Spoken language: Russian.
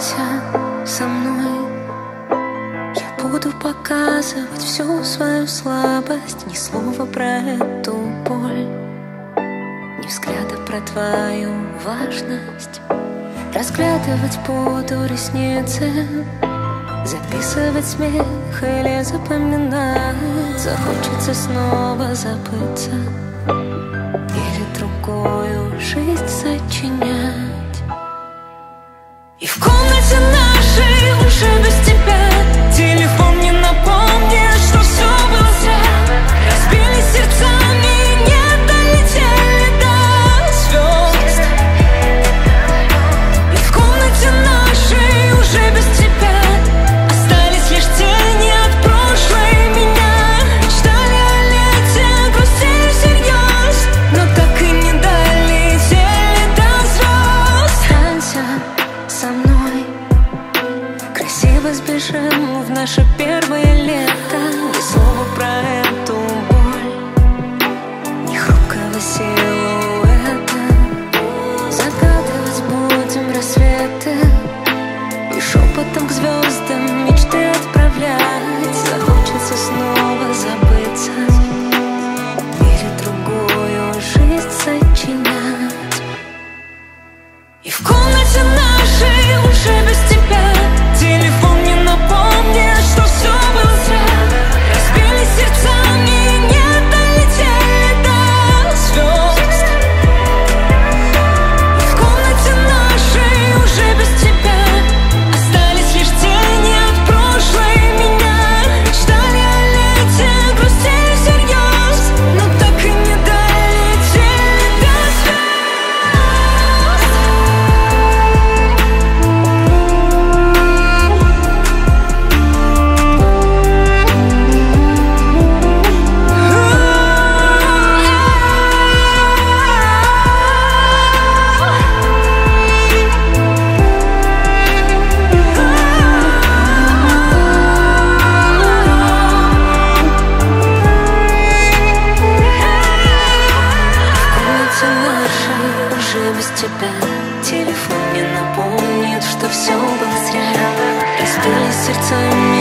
Останься со мной. Я буду показывать всю свою слабость. Ни слова про эту боль, ни взгляда про твою важность. Разглядывать буду ресницы, записывать смех или запоминать. Захочется снова забыться или другую жизнь сочинять. И в комнате нашей уже без тебя телефон не напомнит, что все было зря. Разбили сердцами, не долетели до звезд. И в комнате нашей уже без тебя остались лишь тени от прошлой меня. Мечтали о лете, грустили всерьез, но так и не долетели до звезд. Останься со мной, красиво сбежим в наше первое лето. Ни слова про эту боль, ни хрупкого силуэта. Загадывать будем рассветы и шепотом к звездам мечты отправлять. Захочется снова забыться или другую жизнь сочинять. И в комнате нашей уже без тебя телефон не напомнит, что все было зря. Разбили сердцами, не долетели до звезд. И в комнате нашей уже без тебя остались лишь тени от прошлой меня. Мечтали о лете, грустили всерьез, но так и не долетели до звезд. Уже без тебя телефон не напомнит, что все было зря. Разбились сердцами.